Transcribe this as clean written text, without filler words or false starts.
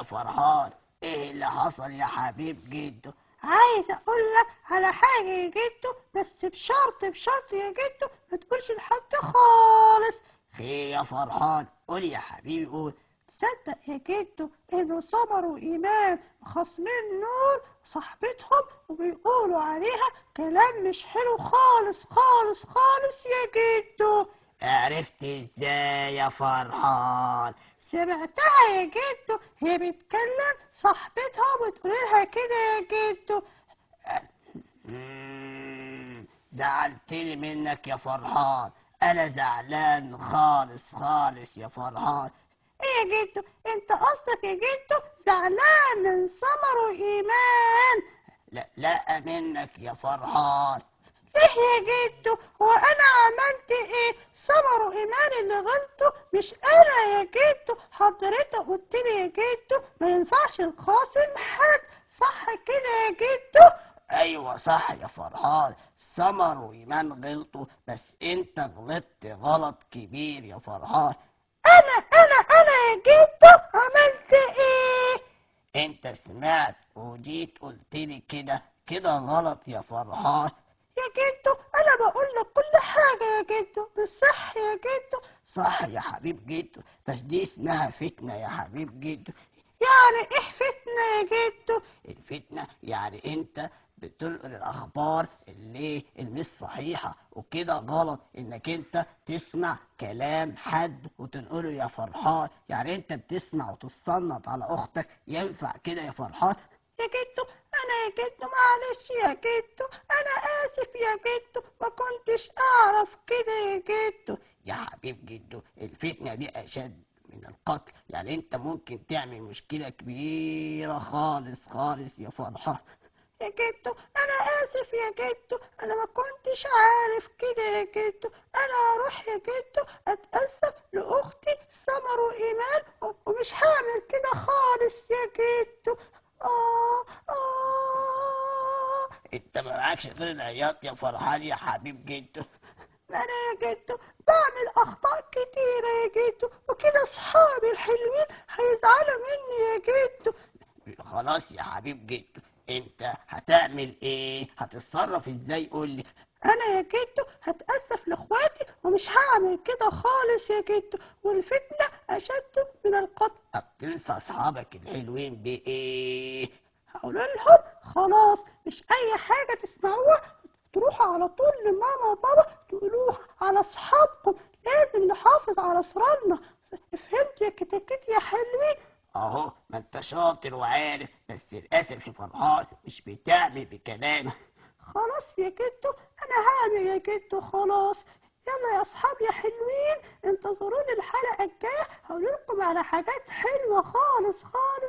فرحان، ايه اللي حصل يا حبيب جدو؟ عايز اقول لك على حاجه يا جدو، بس بشرط يا جدو ما تقولش لحد خالص. خير يا فرحان، قول يا حبيبي قول. تصدق يا جدو انه سمر وايمان خاصمين نور صاحبتهم وبيقولوا عليها كلام مش حلو خالص خالص خالص يا جدو. عرفت ازاي يا فرحان؟ سمعتها يا جدو، هي بتكلم صاحبتها وبتقول لها كده يا جدو. زعلتني منك يا فرحان، انا زعلان خالص خالص يا فرحان. ايه يا جدو، انت قصدك يا جدو زعلان من سمر وايمان؟ لا منك يا فرحان. ليه يا جدو؟ هو انا عملت ايه؟ سمر وايمان اللي غلطوا مش انا يا جدو. حضرتك قلت لي يا جدو ما ينفعش نخاصم حد، صح كده يا جدو؟ ايوه صح يا فرحان، سمر وايمان غلطوا، بس انت غلطت غلط كبير يا فرحان. انا يا جدو عملت ايه؟ انت سمعت وجيت قلت لي كده غلط يا فرحان. يا جدو انا بقول لك كل حاجه يا جدو بالصح يا جدو. صح يا حبيب جدو، بس دي اسمها فتنة يا حبيب جدو. يعني ايه فتنه يا جدو؟ الفتنة يعني انت بتنقل الاخبار اللي مش صحيحة، وكده غلط انك انت تسمع كلام حد وتنقله يا فرحان. يعني انت بتسمع وتتصنت على اختك، ينفع كده يا فرحان؟ يا جدو انا يا جدو معلش يا جدو، انا اسف يا جدو، ما كنتش اعرف كده يا جدو. يا حبيب جدو، الفتنة دي اشد من القتل، يعني انت ممكن تعمل مشكلة كبيرة خالص خالص يا فرحان. يا جدو انا اسف يا جدو، انا ما كنتش عارف كده يا جدو. انا هروح يا جدو اتاسف لاختي سمر وايمان ومش هعمل كده خالص يا جدو. آه. انت ما معكش غير العياط يا فرحان يا حبيب جدو. ما انا يا جدو بعمل اخطاء كتيرة يا جدو، وكده اصحابي الحلوين هيزعلوا مني يا جدو. خلاص يا حبيب جدو، انت هتعمل ايه؟ هتتصرف ازاي؟ قولي. انا يا جدو هتأسف لاخواتي ومش هعمل كده خالص يا جدو، والفتنة اشد من القتل. طب تنسى اصحابك الحلوين بايه؟ هقول لهم خلاص مش اي حاجة تسمعوها تروحوا على طول لماما وبابا تقولوها على اصحابكم، لازم نحافظ على اسرارنا. فهمت يا كتاكيت يا حلوين؟ اهو ما انت شاطر وعارف، بس للاسف يا فرحان مش بتعمل بكلامك. خلاص يا جدو انا هعمل يا جدو خلاص. يلا يا اصحابي يا حلوين انتظروني الحلقة الجاية، هقول لكم على حاجات حلوة خالص خالص